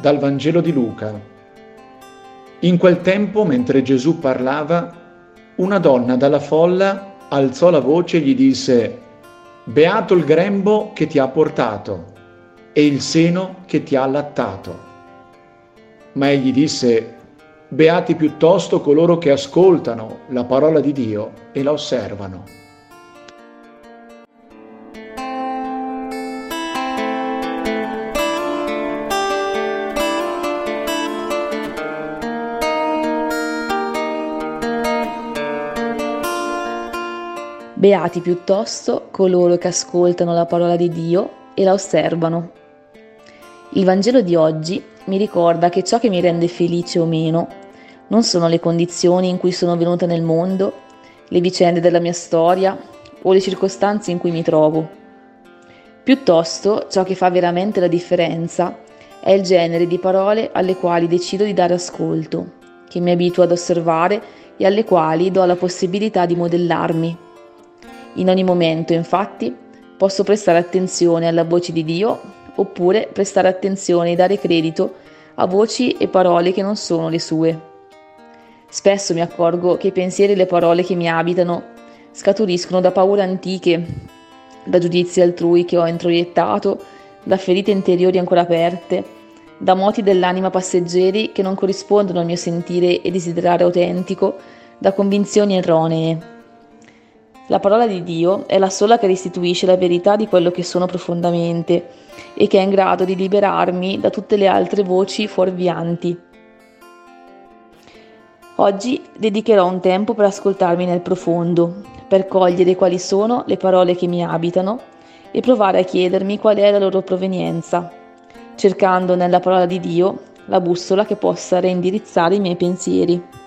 Dal Vangelo di Luca. In quel tempo, mentre Gesù parlava, una donna dalla folla alzò la voce e gli disse: «Beato il grembo che ti ha portato e il seno che ti ha allattato». Ma egli disse: «Beati piuttosto coloro che ascoltano la parola di Dio e la osservano». Beati piuttosto coloro che ascoltano la parola di Dio e la osservano. Il Vangelo di oggi mi ricorda che ciò che mi rende felice o meno non sono le condizioni in cui sono venuta nel mondo, le vicende della mia storia o le circostanze in cui mi trovo. Piuttosto, ciò che fa veramente la differenza è il genere di parole alle quali decido di dare ascolto, che mi abituo ad osservare e alle quali do la possibilità di modellarmi. In ogni momento, infatti, posso prestare attenzione alla voce di Dio oppure prestare attenzione e dare credito a voci e parole che non sono le sue. Spesso mi accorgo che i pensieri e le parole che mi abitano scaturiscono da paure antiche, da giudizi altrui che ho introiettato, da ferite interiori ancora aperte, da moti dell'anima passeggeri che non corrispondono al mio sentire e desiderare autentico, da convinzioni erronee. La parola di Dio è la sola che restituisce la verità di quello che sono profondamente e che è in grado di liberarmi da tutte le altre voci fuorvianti. Oggi dedicherò un tempo per ascoltarmi nel profondo, per cogliere quali sono le parole che mi abitano e provare a chiedermi qual è la loro provenienza, cercando nella parola di Dio la bussola che possa reindirizzare i miei pensieri.